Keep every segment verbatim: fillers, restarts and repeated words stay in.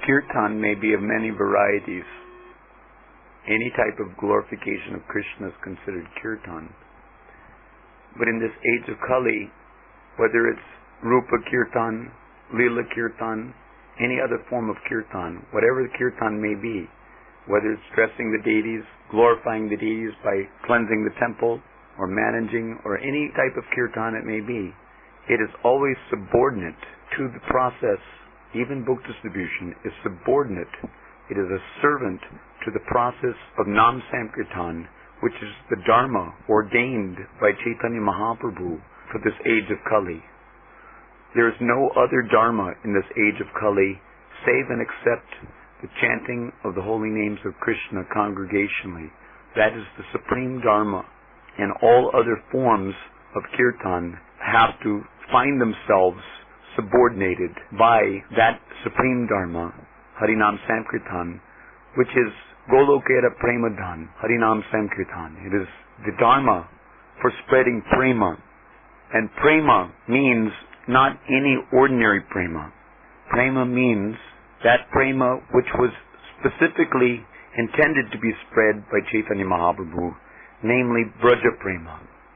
Kirtan may be of many varieties. Any type of glorification of Krishna is considered Kirtan. But in this age of Kali, whether it's Rupa Kirtan, Lila Kirtan, any other form of Kirtan, whatever the Kirtan may be, whether it's dressing the deities, glorifying the deities by cleansing the temple, or managing, or any type of Kirtan it may be, it is always subordinate to the process. Even book distribution is subordinate. It is a servant to the process of Nam Sankirtan, which is the Dharma ordained by Chaitanya Mahaprabhu for this age of Kali. There is no other Dharma in this age of Kali save and except the chanting of the holy names of Krishna congregationally. That is the supreme Dharma, and all other forms of Kirtan have to find themselves subordinated by that supreme Dharma, Harinam Sankirtan, which is Golokera Premadhan, Harinam Sankirtan. It is the Dharma for spreading prema. And prema means not any ordinary prema. Prema means that prema which was specifically intended to be spread by Chaitanya Mahaprabhu, namely Braja Prema.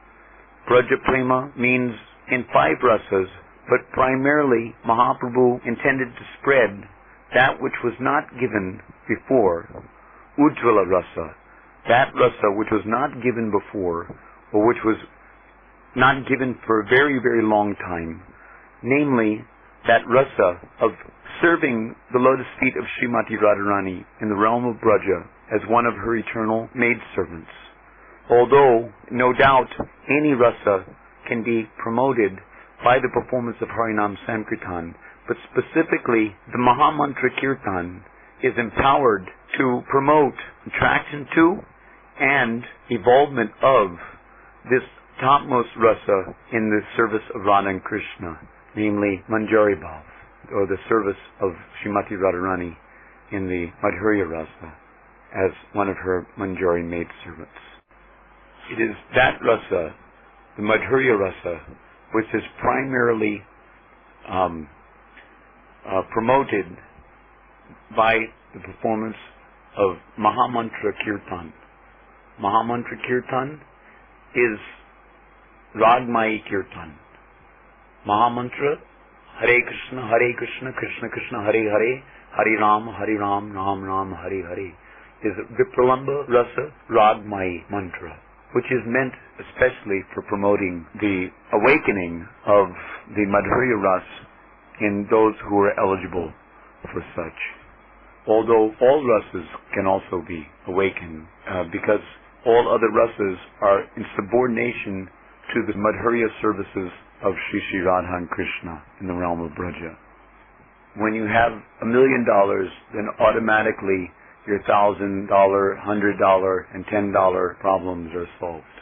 Braja Prema means in five rasas, but primarily Mahaprabhu intended to spread that which was not given before, Ujjvala Rasa, that rasa which was not given before, or which was not given for a very, very long time, namely that rasa of serving the lotus feet of Srimati Radharani in the realm of Braja as one of her eternal maidservants. Although, no doubt, any rasa can be promoted by the performance of Harinam Sankirtan, but specifically the Mahamantra Kirtan is empowered to promote attraction to and evolvement of this topmost rasa in the service of Radha and Krishna, namely Manjari Bhav, or the service of Srimati Radharani in the Madhurya Rasa as one of her Manjari maidservants. It is that rasa, the Madhurya Rasa, which is primarily um, uh, promoted by the performance of Mahamantra Kirtan. Mahamantra Kirtan is Ragmayi Kirtan. Mahamantra, Hare Krishna, Hare Krishna, Krishna Krishna, Hare Hare, Hare Ram, Hare Ram, Ram Ram, Hare Hare, is Vipralamba Rasa Ragmayi mantra, which is meant especially for promoting the awakening of the Madhurya Ras in those who are eligible for such. Although all rasas can also be awakened, uh, because all other rasas are in subordination to the Madhurya services of Sri Sri Radha and Krishna in the realm of Braja. When you have a million dollars, then automatically your thousand dollar, hundred dollar, and ten dollar problems are solved.